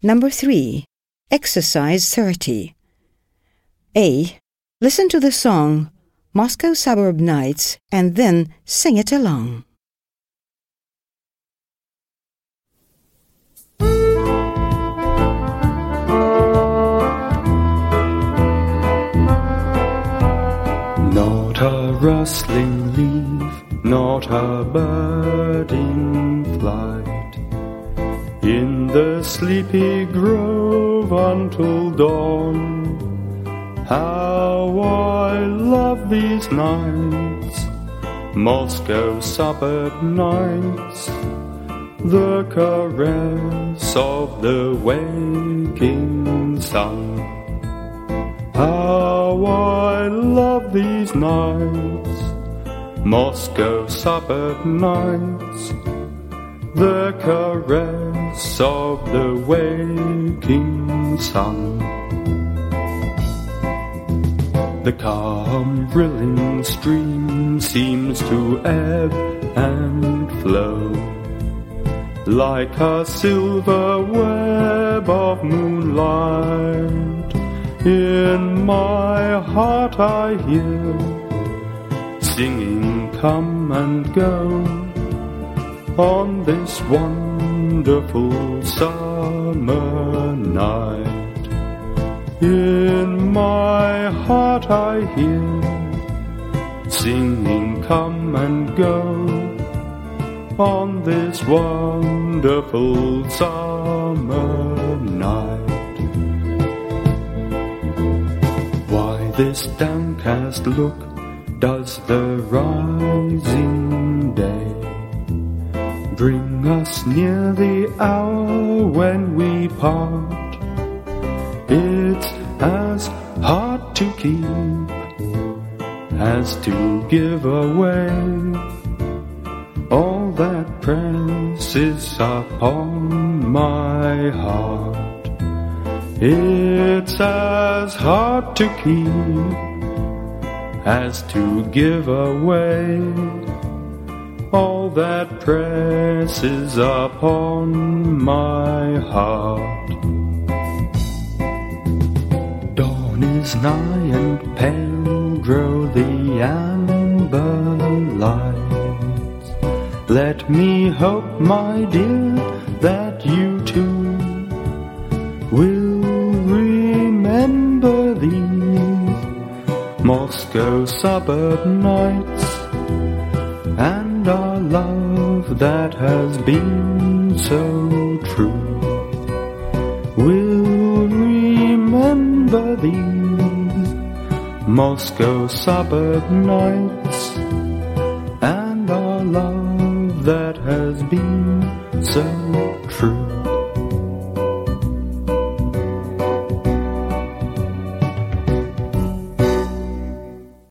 Number 3. Exercise 30. A. Listen to the song Moscow Suburb Nights and then sing it along. Not a rustling leaf, not a bird in flight, in the sleepy grove until dawn. How I love these nights, Moscow suburb nights, the caress of the waking sun. How I love these nights, Moscow suburb nights, the caress of the waking sun. The calm, thrilling stream seems to ebb and flow, like a silver web of moonlight. In my heart I hear singing come and go on this wonderful summer night. In my heart I hear singing come and go on this wonderful summer night. Why this downcast look does the rising day bring us near the hour when we part? It's as hard to keep as to give away all that presses upon my heart. It's as hard to keep as to give away all that presses upon my heart. Dawn is nigh and pale grow the amber lights. Let me hope, my dear, that you too will remember these Moscow suburb nights, and our love that has been so true. Will remember these Moscow suburb nights, and our love that has been so true.